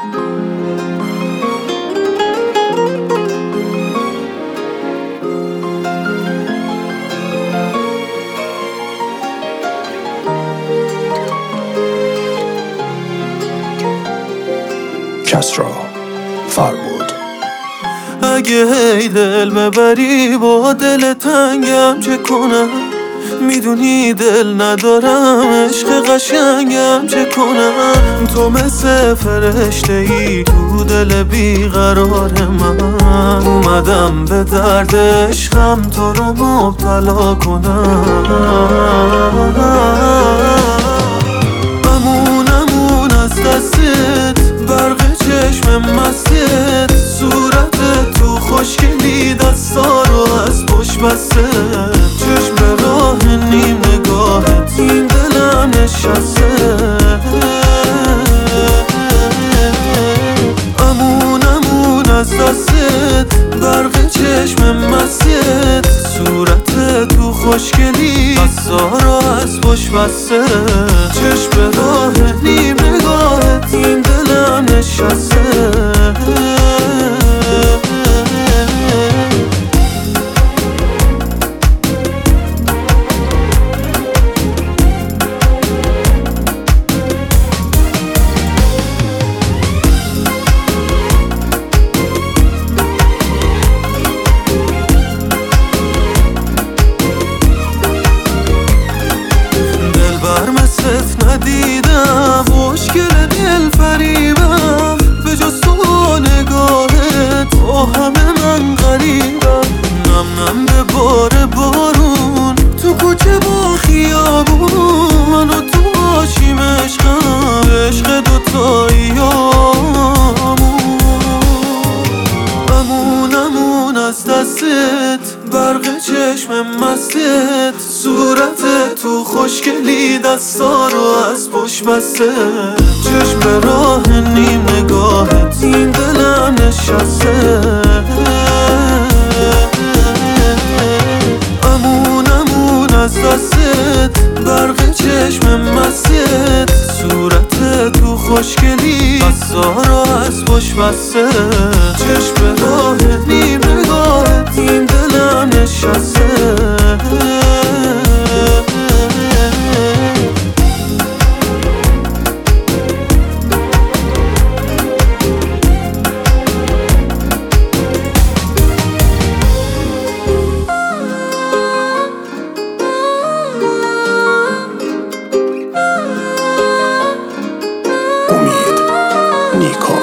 کسری فربود. اگه هی دل ببری با دل تنگم چه کنم؟ میدونی دل ندارم، عشق قشنگم چه کنم؟ تو مثل فرشته ای تو دل بیقرار من، اومدم به درد عشقم تو رو مبتلا کنم. امون از دستت، برق چشم مستت، صورت تو خوشگلی، دستا رو از پشت بسته، چشم به راه نیم نگاهت این دلم نشسته. امون از دستت، برق چشم مستت، صورت تو خوشگلی، دستا رو از پشت بسته، چشم به راه نیم نگاهت این دلم نشسته. ندیدم مشکل دل فریبم، به جز تو نگاهت با همه من غریبم. نم نم به بار بارون تو کوچه با خیابون، من و تو باشیم عشقم، عشق دوتاییامون. امون از دستت، برق چشم مستت، صورت تو خوشگلی، دستا رو از پشت بسته، چشم به راه نیم نگاهت این دلم نشسته. امون از دستت، برق چشم مستت، صورت تو خوشگلی، دستا رو از پشت بسته، چشم به راه نیم نگاهت این دلم نشسته. امید نیکا.